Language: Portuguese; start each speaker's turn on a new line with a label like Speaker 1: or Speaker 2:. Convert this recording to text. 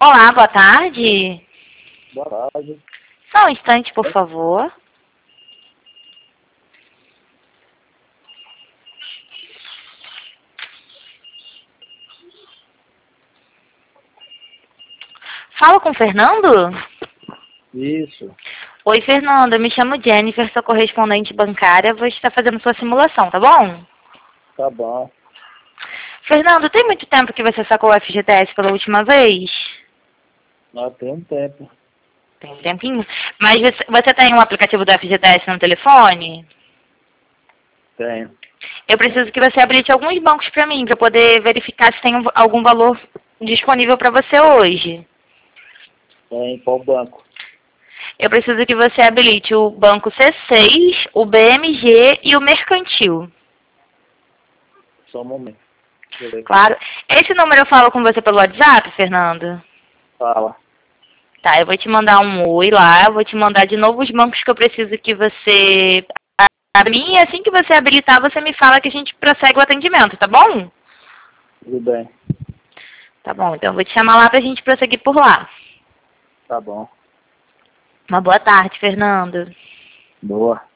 Speaker 1: Olá, boa tarde.
Speaker 2: Boa tarde.
Speaker 1: Só um instante, por favor. Fala com o Fernando?
Speaker 2: Isso.
Speaker 1: Oi, Fernando. Eu me chamo Jennifer, sou correspondente bancária. Vou estar fazendo sua simulação, tá bom?
Speaker 2: Tá bom.
Speaker 1: Fernando, tem muito tempo que você sacou o FGTS pela última vez?
Speaker 2: Nós temos tempo.
Speaker 1: Tem um tempinho. Mas você tem um aplicativo do FGTS no telefone?
Speaker 2: Tenho.
Speaker 1: Eu preciso que você habilite alguns bancos para mim, para poder verificar se tem algum valor disponível para você hoje.
Speaker 2: Tem qual banco?
Speaker 1: Eu preciso que você habilite o banco C6, o BMG e o Mercantil.
Speaker 2: Só um momento. Deixa eu ver aqui.
Speaker 1: Claro. Esse número eu falo com você pelo WhatsApp, Fernando?
Speaker 2: Fala.
Speaker 1: Tá, eu vou te mandar um oi lá, eu vou te mandar de novo os bancos que eu preciso que você a mim, e assim que você habilitar, você me fala que a gente prossegue o atendimento, tá bom?
Speaker 2: Tudo bem.
Speaker 1: Tá bom, então eu vou te chamar lá pra gente prosseguir por lá.
Speaker 2: Tá bom.
Speaker 1: Uma boa tarde, Fernando.
Speaker 2: Boa.